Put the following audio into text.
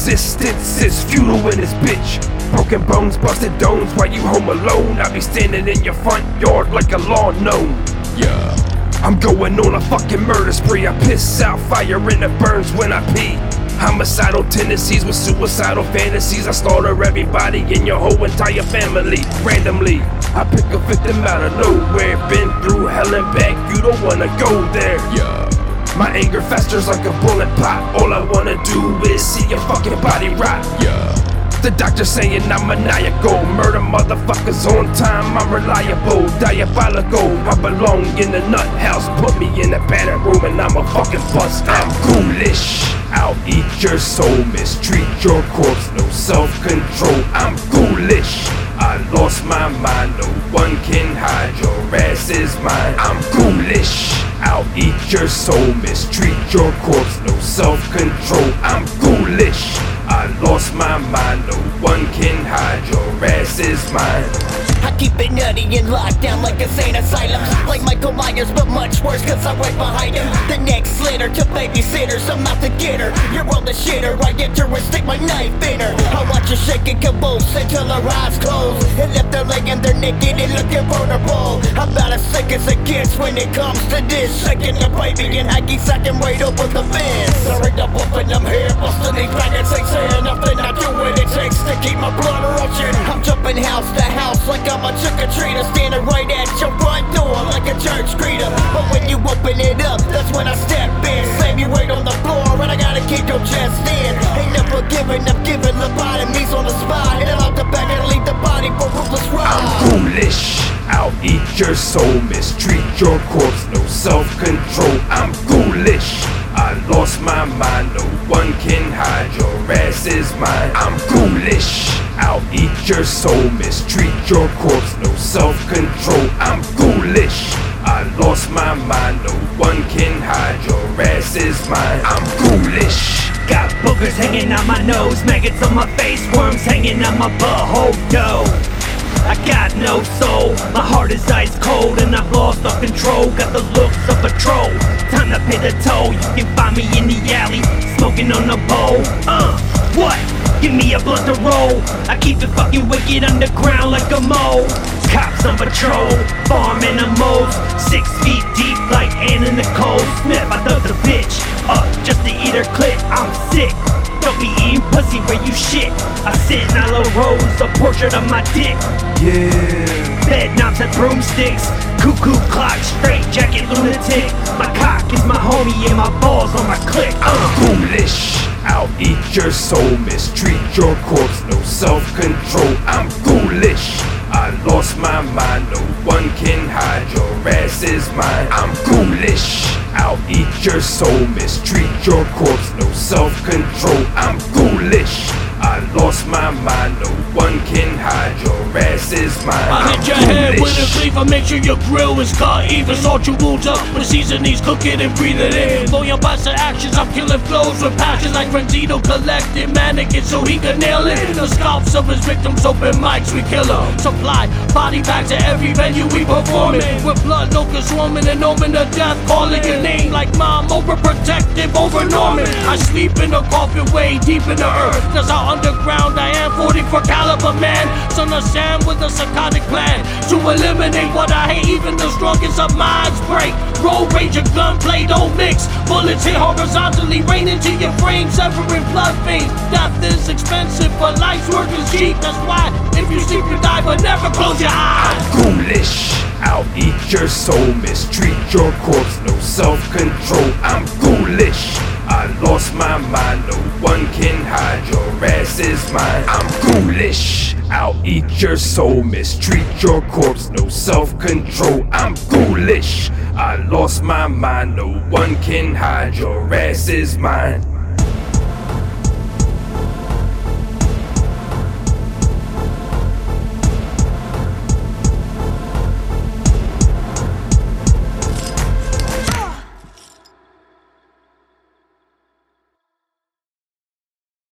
Existence is futile in this bitch. Broken bones, busted domes, while you home alone. I be standing in your front yard like a lawn gnome. Yeah, I'm going on a fucking murder spree. I piss out fire and it burns when I pee. Homicidal tendencies with suicidal fantasies. I slaughter everybody in your whole entire family. Randomly, I pick a victim out of nowhere. Been through hell and back, you don't wanna go there. Yeah, my anger festers like a bullet pop. All I wanna do is see your fucking body rot. Yeah, the doctor saying I'm maniacal. Murder motherfuckers on time, I'm reliable. Diabolical, I belong in the nut house. Put me in the battered room and I'm a fucking bust. I'm ghoulish, I'll eat your soul. Mistreat your corpse, no self-control. I'm ghoulish, I lost my mind. No one can hide, your ass is mine. I'm ghoulish, I'll eat your soul. Mistreat your corpse, no self-control. I'm ghoulish, I lost my mind. No one can hide, your ass is mine. I keep it nutty and locked down like insane asylums. Like Michael Myers, but much worse cause I'm right behind him. The next slitter to babysitters, I'm not the getter. You're all the shitter, I enter and stick my knife in her. I watch her shake and convulse until her eyes close. And left her laying there naked and looking vulnerable. I'm about as sick as it gets when it comes to this. Shaking the baby and hacky sacking right over the fence. I rigged up and I'm here, busting these faggots. Ain't saying nothing, I do what it takes to keep my blood rushing. I'm jumping house to house like I'm a trick-or-treater, standing right at your front door like a church greeter. But when you open it up, that's when I step in. Slam you right on the floor and I gotta keep your chest in. Ain't never giving up, giving lobotomies on the spot. And out the back and leave the body for ruthless ride. I'm ghoulish, I'll eat your soul. Mistreat your corpse, no self-control. I'm ghoulish, I lost my mind. No one can hide, your ass is mine. I'm ghoulish, I'll eat your soul. Mistreat your corpse, no self-control. I'm ghoulish, I lost my mind. No one can hide, your ass is mine. I'm ghoulish. Got boogers hanging out my nose, maggots on my face, worms hanging out my butthole, yo. I got no soul, my heart is ice cold and I've lost all control. Got the looks of a troll, time to pay the toll. You can find me in the alley, smoking on a bowl. What? Give me a blunt to roll. I keep it fucking wicked underground like a mole. Cops on patrol, farm animals, 6 feet deep like Anna Nicole Smith. I dug the bitch up just to eat her clit. I'm sick. Don't be eating pussy where you shit. I sit in Isla Rose, a portrait of my dick. Yeah, Bed knobs and broomsticks, cuckoo clock, straight jacket lunatic. My cock is my homie and my balls on my click. I'm ghoulish, I'll eat your soul. Mistreat your corpse, no self-control. I'm ghoulish, I lost my mind. No one can hide, your ass is mine. I'm ghoulish, I'll eat your soul. Mistreat your corpse, no self-control. I'm ghoulish, I lost my mind. No one can hide, your ass is mine. I hit your head with a cleaver, make sure your grill is cut. Even salt your wounds up with seasonings, cook it and breathe it in. For your bust of actions, I'm killing flows with passion like Renzito collected mannequins so he could nail it. The scalps of his victims, open mics, we kill them. Supply body bags to every venue we perform in. With blood locusts swarming and omen to death, calling your name like mom, overprotective, over Norman. I sleep in a coffin way deep in the earth, cause how underground I am, 44 caliber man. Son of Sam with a psychotic plan to eliminate what I hate, even the strongest of minds break. Road rage and gunplay don't mix. Bullets hit horizontally, rain into your frame, severing blood veins. Death is expensive, but life's work is cheap. That's why if you sleep you die, but never close your eyes. I'm ghoulish, I'll eat your soul. Mistreat your corpse, no self-control. I'm ghoulish, I lost my mind. No one can hide, your ass is mine. I'm ghoulish, I'll eat your soul. Mistreat your corpse, no self-control. I'm ghoulish, I lost my mind. No one can hide, your ass is mine.